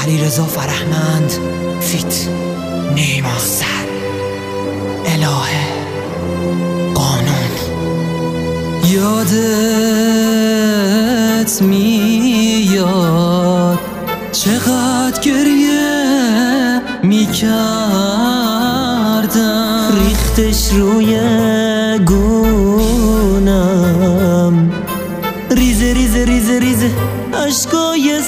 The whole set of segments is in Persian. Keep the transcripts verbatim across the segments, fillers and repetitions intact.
علیرضا فرهمند فیت نیما سر الهه قانون. یادت میاد چقدر گریه میکردم، ریختش روی گونم، ریزه ریزه ریزه ریزه عشقای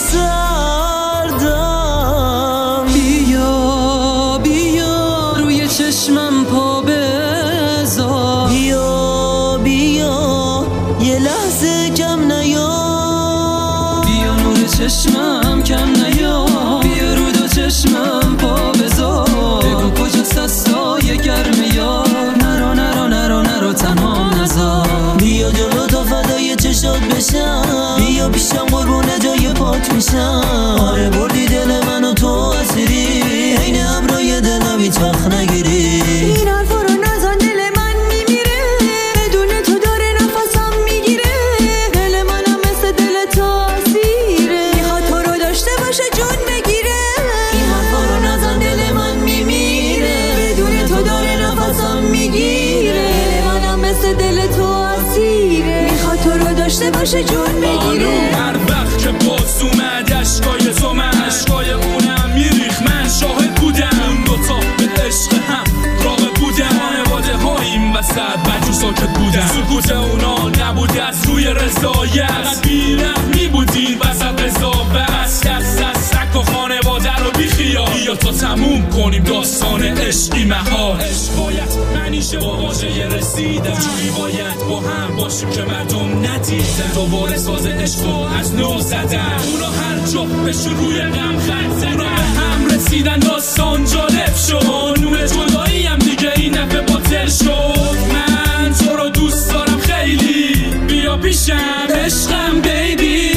سردم. بیا بیا روی چشمم پا بذار، بیا بیا یه لحظه کم نیا، بیا نور چشمم کم نیا، بیا رو دو چشمم پا بذار، بگو کجاست دستای گرم یار، نرو نرو نرو نرو تنها نذار، بیا جلو تا فدای چشات بشم، بیا پیشم قربون جای پات میشم. آره بردی دل منو تو اسیری، عین ابرای دلم هیچ وقت نگیری. این حرفا رو نزن دل من میمیره، بدون تو داره نفسم میگیره، دل منم مثل دل تو اسیره، میخواد تو رو داشته باشه جون بگیره. این حرفا رو نزن دل من میمیره، بدون تو داره نفسم میگیره، دل منم مثل دل تو اسیره، میخواد تو رو داشته باشه جون بگیره. هر وقت که باز اومد عشقای تو من عشقای اونم میریخ، من شاهد بودم اون دوتا به عشق هم راقب بودم، خانواده هاییم وسط بجو ساکت بودم، سکوت اونا نبود از روی رضایت، بیرحمی بودین وسط قضاوت، دست از سک و خانواده رو بیخیال، بیا تا تموم کنیم داستان عشقی محال. عشق باید منیشه با واژه رسیدم، جوری باید با هم باشیم که مردم ندیدن، دوباره ساز عشقو از نو زدن، اونا هر جا به شروع غم خط زدن، اونا به هم رسیدن داستان جالب شد، نور جدایی هم دیگه این دفعه باطل شد. من تو رو دوست دارم خیلی، بیا پیشم عشقم بیبی.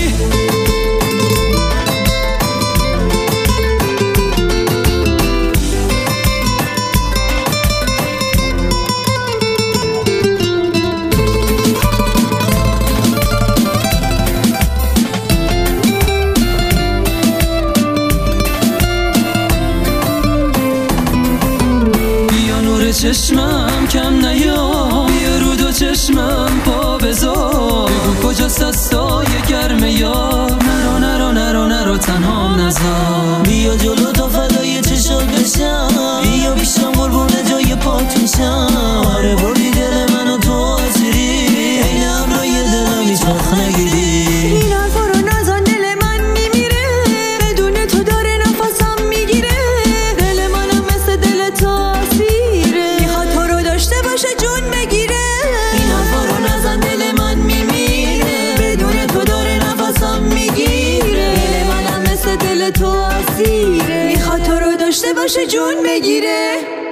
چشمم کم نیا، بیا رو دو چشمم پا بذار، بگو کجاست دستای گرم یار، نرو نرو نرو نرو تنها نذار، بیا جلو تا فدای چشات بشم، بیا پیشم قربون جای پات میشم. آره بردی دل منو تو اسیری، عین ابرای دلم هیچ وقت نگیری. این حرفا رو نزن دل من میمیره، بدون تو داره نفسم میگیره، دل منم مثل دل تو اسیره، میخواد تو رو داشته باشه جون بگیره. این حرفا رو نزن دل من میمیره، بدون تو داره نفسم میگیره، دل منم مثل دل تو اسیره، میخواد تو رو داشته باشه جون بگیره.